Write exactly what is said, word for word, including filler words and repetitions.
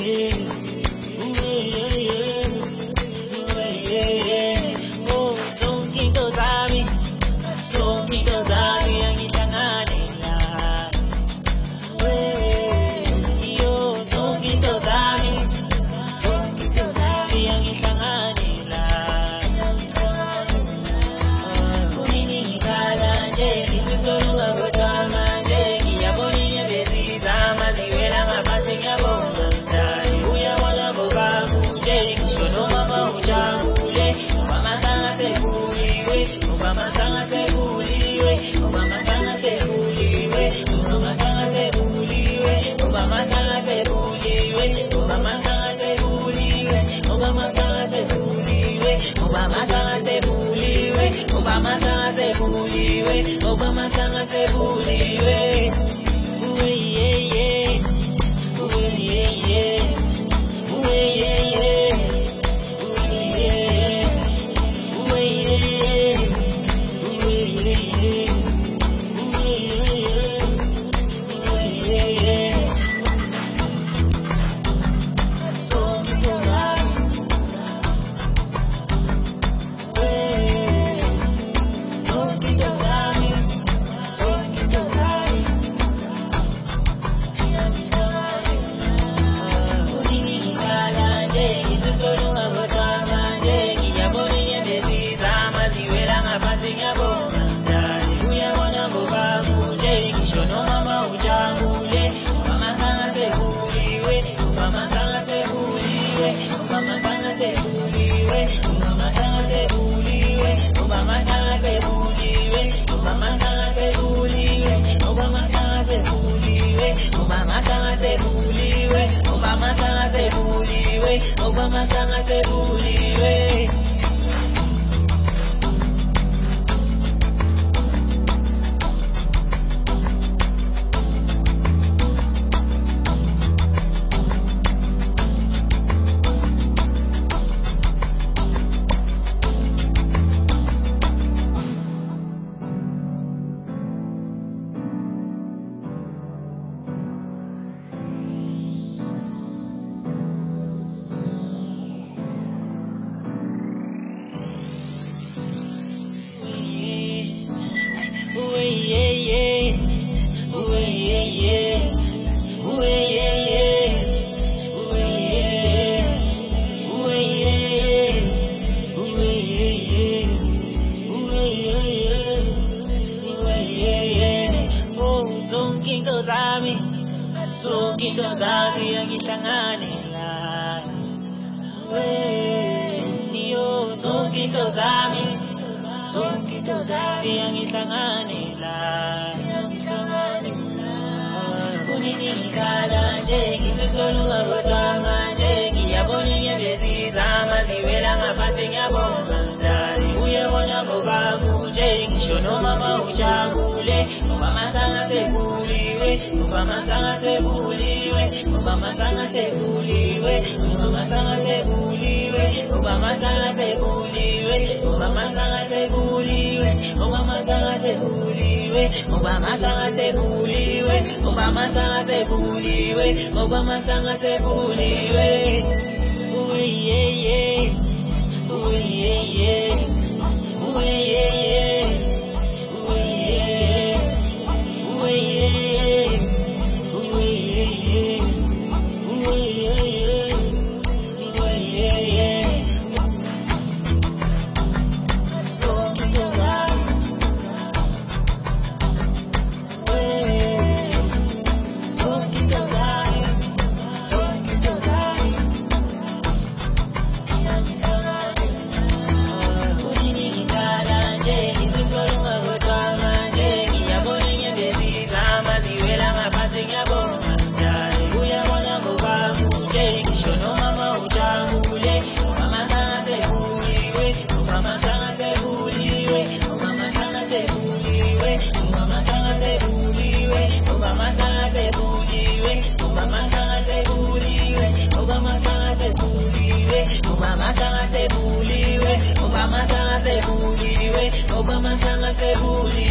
Obama sanga se buliwe, Obama sanga se buliwe, Obama sanga se buliwe. Uwe yeah yeah, uwe yeah yeah, uwe yeah yeah, uwe yeah, uwe yeah, uwe yeah, uwe yeah, uwe yeah. So because I Obama sanga se buliwe, Obama sanga se buliwe, Obama sanga se buliwe. Obama sanga se buliwe, Obama sanga se buliwe, Obama sanga se buliwe, Obama sanga se buliwe, Obama sanga se buliwe, Obama sanga se buliwe, Obama sanga se buliwe, Obama sanga se buliwe, Obama sanga se buliwe, Obama sanga se buliwe. Uwe yeah yeah, uwe yeah yeah, uwe yeah yeah. Obama sanga se buliwe, Obama sanga se buliwe, Obama sanga se buliwe.